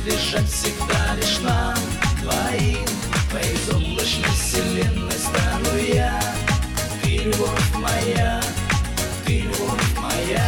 принадлежать всегда лишь нам двоим. Твоей безоблачной вселенной стану я. Ты любовь моя, ты любовь моя.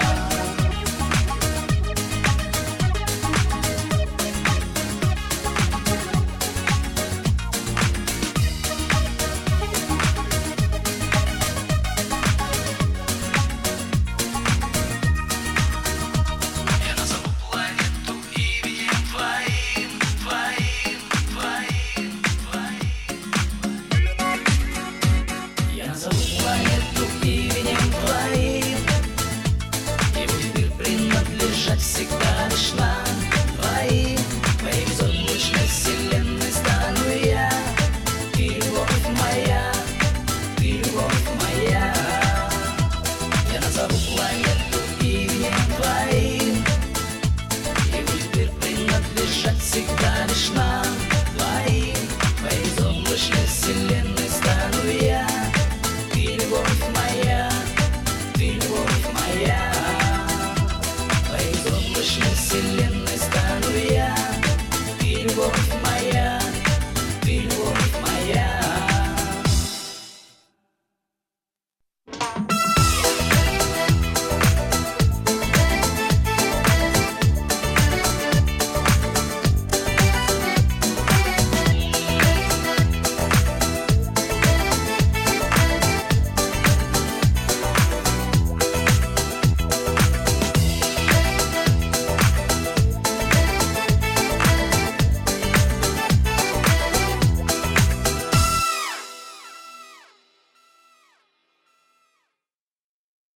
Всегда лишь нам двоим. Твоей безоблачной вселенной стану я. Ты любовь моя, ты любовь моя. Я назову планету именем твоим, и будет мир принадлежать всегда лишь нам двоим. Твоей безоблачной вселенной стану я. Ты любовь моя, ты любовь моя. Вселенной стану я, ты любовь